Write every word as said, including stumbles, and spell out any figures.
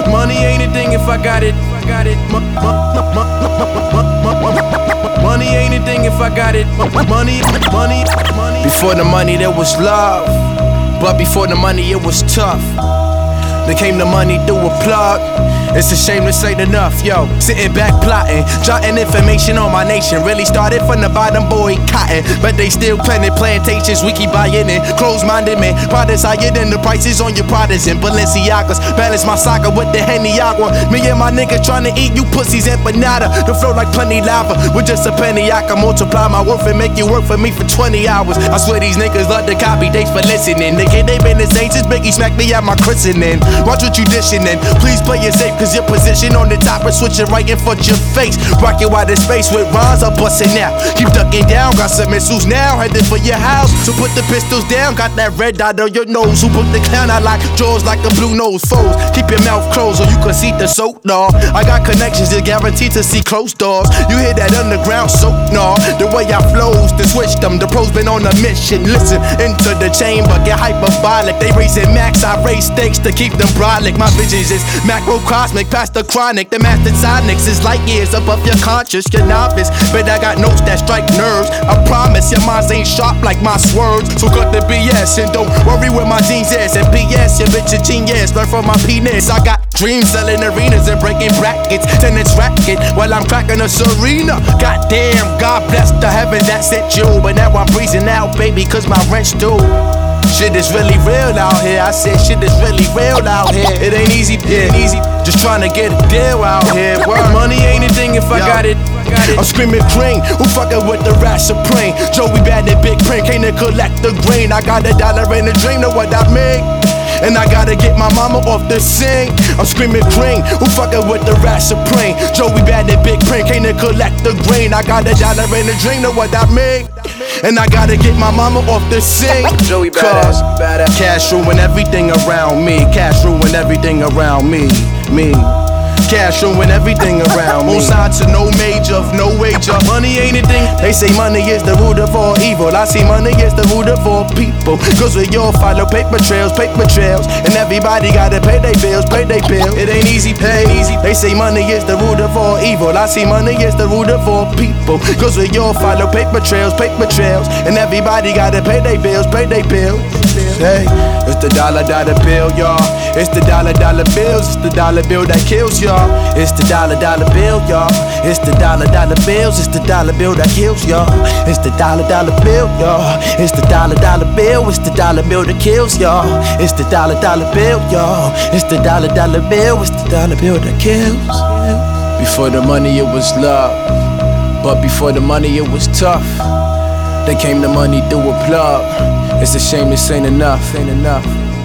Money ain't a thing if I got it. Got it. Money ain't a thing if I got it. Money, money, money. Before the money there was love, but before the money it was tough. Then came the money through a plug. It's a shame this ain't enough, yo. Sitting back plotting, jotting information on my nation. Really started from the bottom, boy, cotton. But they still planting plantations, we keep buying in. Close-minded man, products higher than the prices on your products and Balenciagas. Balance my soccer with the Henny Agua. Me and my niggas tryna eat you pussies empanada. The flow like plenty lava, with just a penny I can multiply my worth and make you work for me for twenty hours. I swear these niggas love to copy, thanks for listening. Nigga, they been the same since Biggie smacked me at my christening. Watch what you dishing in, please play it safe, cause your position on the top is switching right in front your face. Rockin' wide in space with rhymes, I'm bustin' now. Keep ducking down, got some missiles now, headed for your house. So put the pistols down, got that red dot on your nose. Who put the clown out like jaws like a blue nose foes? Keep your mouth closed or you can see the soap, nah. I got connections that guaranteed to see closed doors. You hear that underground soap, nah. The way I flows, to switch them, the pros been on a mission. Listen, into the chamber, get hyperbolic. They raising max, I raise stakes to keep them brolic. My visions is macrocosmic, past the chronic. The master sonics is light years above your conscious, your novice. But I got notes that strike nerves. I promise your minds ain't sharp like my swerves. So cut the B S and don't worry where my jeans is. And P S, your bitch a genius, learn from my penis. I got dreams selling arenas and breaking brackets. Tennis racket while I'm cracking a Serena. Goddamn, God bless the heaven that sent you. But now I'm breezing out, baby, cause my rent's due. Shit is really real out here. I said shit is really real out here. It ain't easy, yeah, easy. Just trying to get a deal out here. Word. Money ain't a thing if I Yo. got it. Got it. I'm screaming cream, who fucking with the rat supreme? Joey bad and big print, came to collect the green. I got a dollar in a dream, know what I mean? And I gotta get my mama off the scene. I'm screaming cream, who fucking with the rat supreme? Joey bad and big print, came to collect the green. I got a dollar in a dream, know what I mean? And I gotta get my mama off the scene. Joey badass, badass. Cash ruin everything around me. Cash ruin everything around me, me. Cash ruin everything around me. On side to no major, no wager. Money ain't a thing. They say money is the root of all evil. I see money is the root of all people. Cause we all follow paper trails, paper trails. And everybody gotta pay their bills, pay their bills. It ain't easy, pay easy. They say money is the root of all evil. I see money is the root of all people. Cause we all follow paper trails, paper trails. And everybody gotta pay their bills, pay their bills. Hey, it's the dollar dollar bill, y'all. It's the dollar dollar bills. It's the dollar bill that kills y'all. It's the dollar dollar bill, y'all. It's the dollar dollar bills. It's the dollar bill that kills y'all. It's the dollar dollar bill, y'all. It's the dollar dollar bill. It's the dollar bill that kills y'all. It's the dollar dollar bill, y'all. It's the dollar dollar bill. It's the dollar bill that kills. Before the money it was love, but before the money it was tough. Then came the money through a plug. It's a shame this ain't enough, ain't enough.